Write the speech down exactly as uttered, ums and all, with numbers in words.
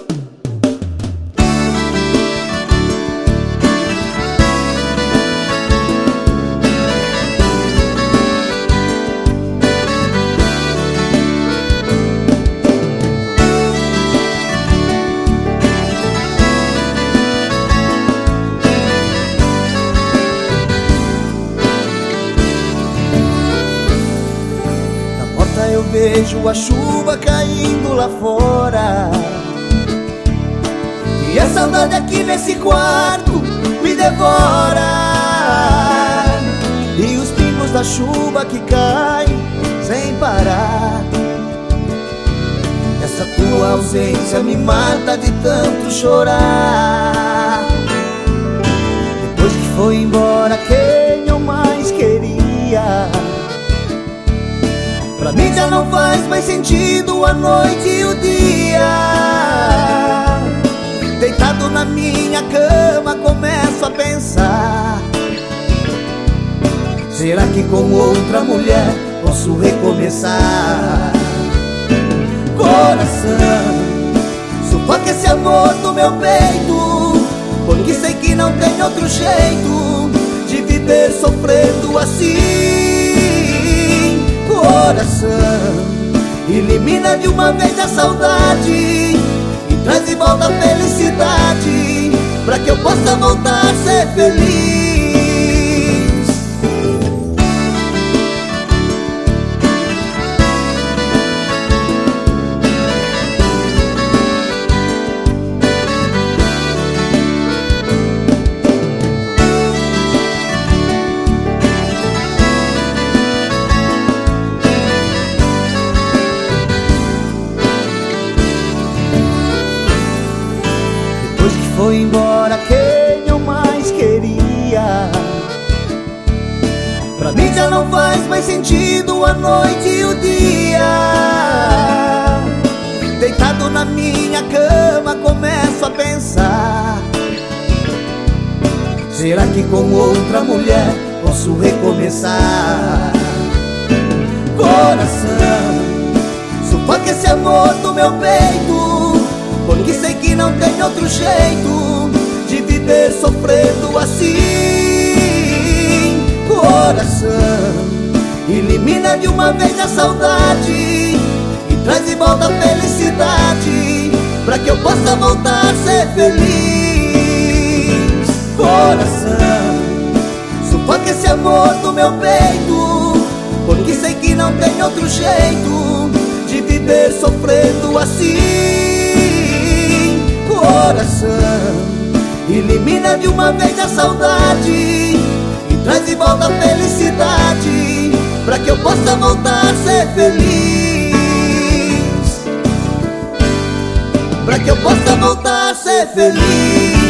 Eu vejo a chuva caindo lá fora, e a saudade aqui nesse quarto me devora. E os pingos da chuva que caem sem parar. Essa tua ausência me mata de tanto chorar. Depois que foi embora quem eu mais queria, pra mim já não faz mais sentido a noite e o dia. Deitado na minha cama começo a pensar: será que com outra mulher posso recomeçar? Coração, sufoca esse amor do meu peito, porque sei que não tem outro jeito de viver sofrendo assim. Coração, elimina de uma vez a saudade e traz de volta a felicidade, pra que eu possa voltar a ser feliz. Foi embora quem eu mais queria, pra mim já não faz mais sentido a noite e o dia. Deitado na minha cama começo a pensar: será que com outra mulher posso recomeçar? Coração, sufoca esse amor do meu peito, porque sei que não tem outro jeito de viver sofrendo assim. Coração, elimina de uma vez a saudade e traz de volta a felicidade, pra que eu possa voltar a ser feliz. Coração, sufoca esse amor do meu peito, porque sei que não tem outro jeito de viver sofrendo assim. Coração, elimina de uma vez a saudade e traz de volta a felicidade, pra que eu possa voltar a ser feliz. Pra que eu possa voltar a ser feliz.